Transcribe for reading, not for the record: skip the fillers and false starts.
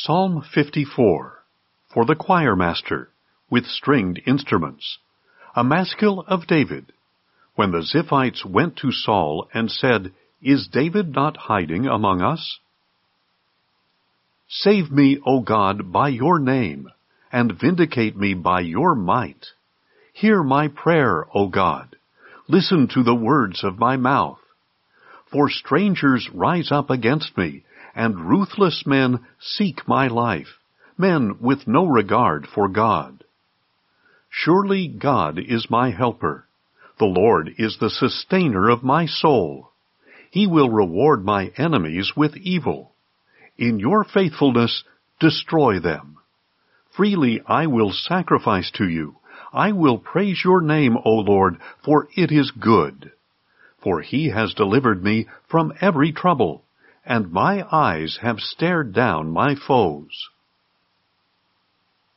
Psalm 54, for the choir master, with stringed instruments, a maskil of David. When the Ziphites went to Saul and said, Is David not hiding among us? Save me, O God, by your name, and vindicate me by your might. Hear my prayer, O God. Listen to the words of my mouth. For strangers rise up against me, and ruthless men seek my life, men with no regard for God. Surely God is my helper. The Lord is the sustainer of my soul. He will reward my enemies with evil. In your faithfulness, destroy them. Freely I will sacrifice to you. I will praise your name, O Lord, for it is good. For he has delivered me from every trouble, and my eyes have stared down my foes.